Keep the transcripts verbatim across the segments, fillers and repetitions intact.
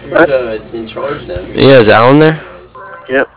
Who's uh, in charge now? Yeah, is Alan there? Yep.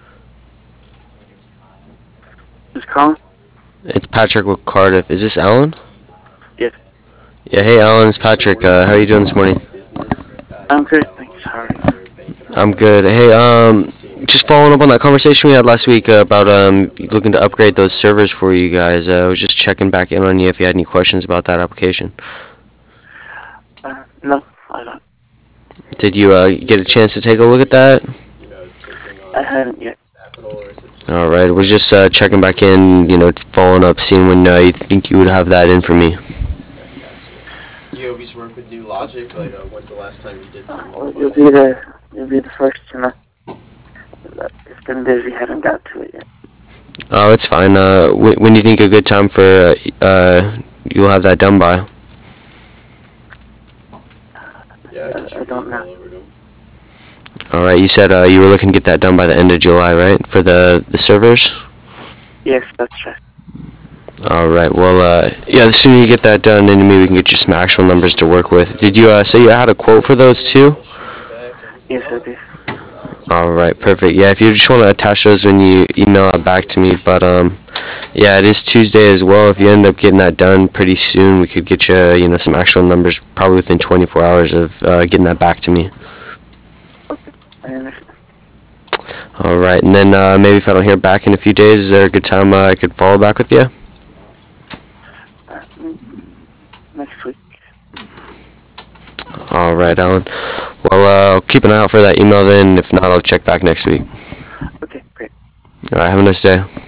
Who's calling? It's Patrick with Cardiff. Is this Alan? Yes. Yeah, hey Alan, it's Patrick. Uh, how are you doing this morning? I'm good, thanks. How are you? I'm good. Hey, um, just following up on that conversation we had last week uh, about um looking to upgrade those servers for you guys. Uh, I was just checking back in on you if you had any questions about that application. Uh, no, I don't. Did you uh, get a chance to take a look at that? I haven't yet. All right, we're just uh, checking back in, you know, following up, seeing when uh, you think you would have that in for me. Do you always work with New Logic? Like, uh, when's the last time you did Uh, some? well, you'll be the you'll be the first to know. It's been busy, haven't got to it yet. Oh, it's fine. Uh, when, when do you think a good time for uh, uh, you'll have that done by? Yeah, I, I don't know. All right, you said uh, you were looking to get that done by the end of July, right? For the the servers. Yes, that's right. All right. Well, uh, yeah. The sooner you get that done, then maybe we can get you some actual numbers to work with. Did you uh, say you had a quote for those too? Yes, I do. All right. Perfect. Yeah. If you just want to attach those when you email it back to me, but um, yeah, it is Tuesday as well. If you end up getting that done pretty soon, we could get you, you know, some actual numbers probably within twenty-four hours of uh, getting that back to me. I understand. All right. And then uh, maybe if I don't hear back in a few days, is there a good time uh, I could follow back with you? Uh, mm, next week. All right, Alan. Well, uh, I'll keep an eye out for that email then. If not, I'll check back next week. Okay, great. All right, have a nice day.